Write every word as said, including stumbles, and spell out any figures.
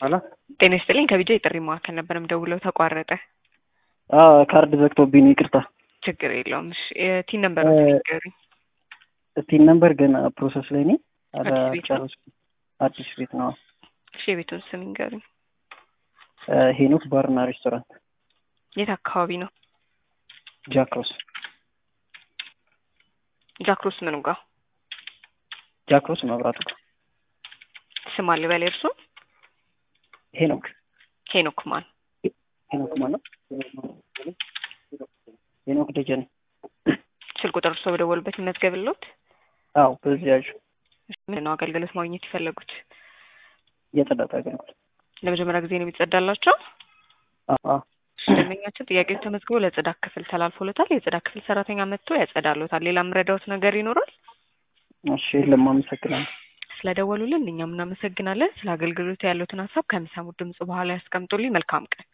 አላ ጤና ይስጥልኝ ከቢጃ የጥሪ ማዕከል ነበር የምደውለው ተቋረጠ። አዎ ካርድ ዘግቶብኝ ይቅርታ። ችግር የለውም። እሺ ቲን ነምበር ነው ንገሩኝ። ቲን ነምበር ገና ፕሮሰስ ላይ ነኝ። አዲስ ቤት ነው? አዲስ ቤት ነው። እሺ የቤቱን ስም ንገሩኝ። ሄኖክ ባርና ሬስቶራንት። የት አካባቢ ነው? ጃክሮስ። ጃክሮስ ምኑ ጋር? ጃክሮስ መብራቱ ጋር። ስም አለ በላይ እርሱ? ሄኖክ። ሄኖክ ማን? ሄኖክ ማን ነው? ሄኖክ ደጀኔ። ስልክ ቁጥር እርሱ በደወሉበት ይመዝገብልዎት? አዎ በዚህ ያዡ። ምን ነው አገልግሎት ማግኘት የፈለጉት? የጽዳት አገልግሎት። ለመጀመሪያ ጊዜ ነው የሚጸዳላቸው? አዎ። ደንበኛችን ጥያቄው ተመዝግቦ ለጽዳት ክፍል ተላልፎለታል። የጽዳት ክፍል ሰራተኛ መጥቶ ያጸዳልዎታል። ሌላ የምረዳዎት ነገር ይኖራል? እሺ የለም፣ አመሰግናለሁ። ስለደወሉልን እኛም እናመሰግናለን። ስለ አገልግሎቱ ያሉትን ሀሳብ ከሚሰሙት ድምጽ በኋላ ያስቀምጡልኝ። መልካም ቀን።